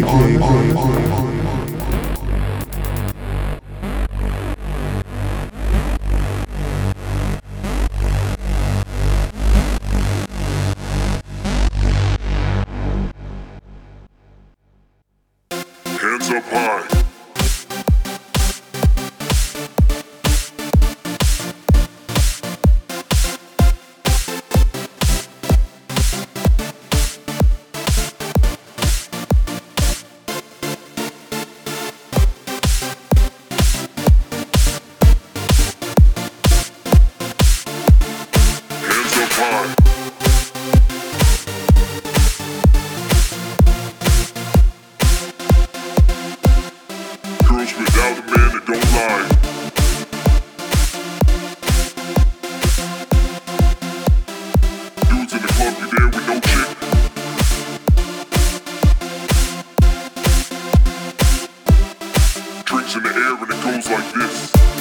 Hands up high. Girls without a man that don't lie. Dudes in the club, you there with no chick. Drinks in the air and it goes like this.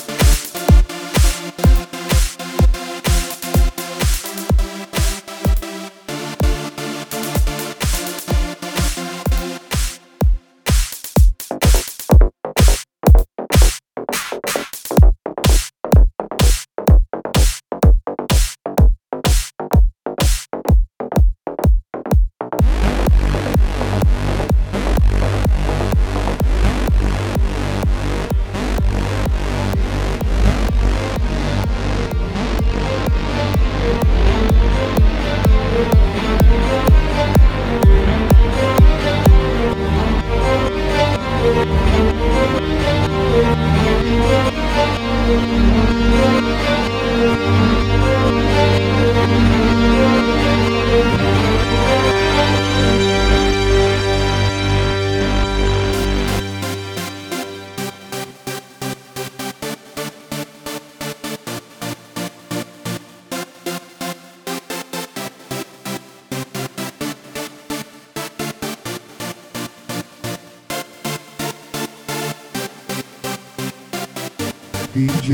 DJ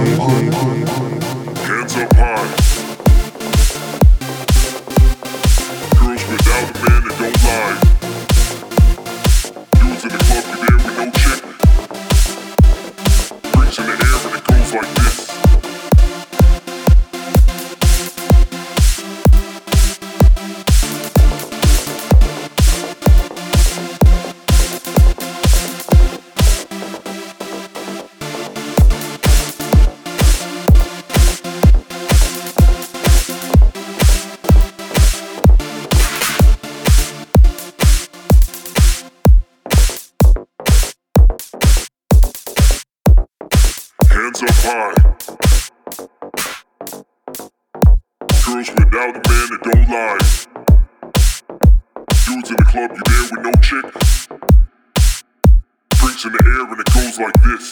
Hands up high. Girls without a man that don't lie. Dudes in the club, you there with no chick. Drinks in the air and it goes like this. Hands up high. Girls without a man that don't lie. Dudes in the club, you there with no chick. Drinks in the air and it goes like this.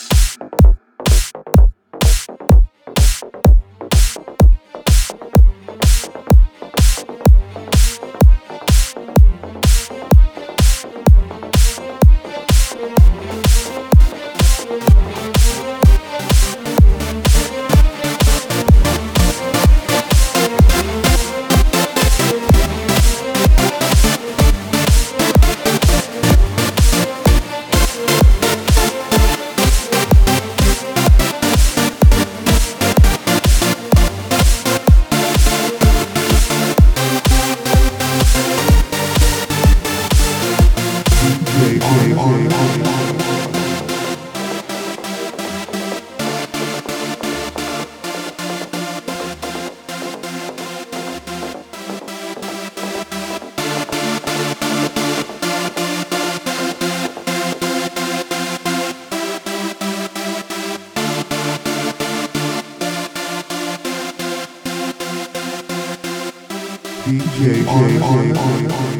DJ